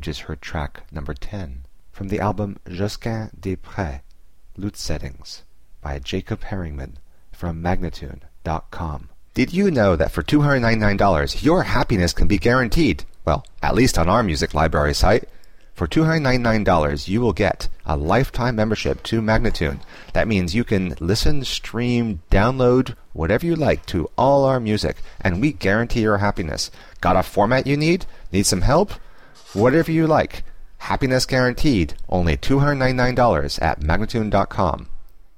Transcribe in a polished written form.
which is her track number 10, from the album Josquin des Prés, Lute Settings, by Jacob Herringman from Magnatune.com. Did you know that for $299 your happiness can be guaranteed? Well, at least on our music library site. For $299 you will get a lifetime membership to Magnatune. That means you can listen, stream, download, whatever you like to all our music, and we guarantee your happiness. Got a format you need? Need some help? Whatever you like. Happiness guaranteed. Only $299 at Magnatune.com.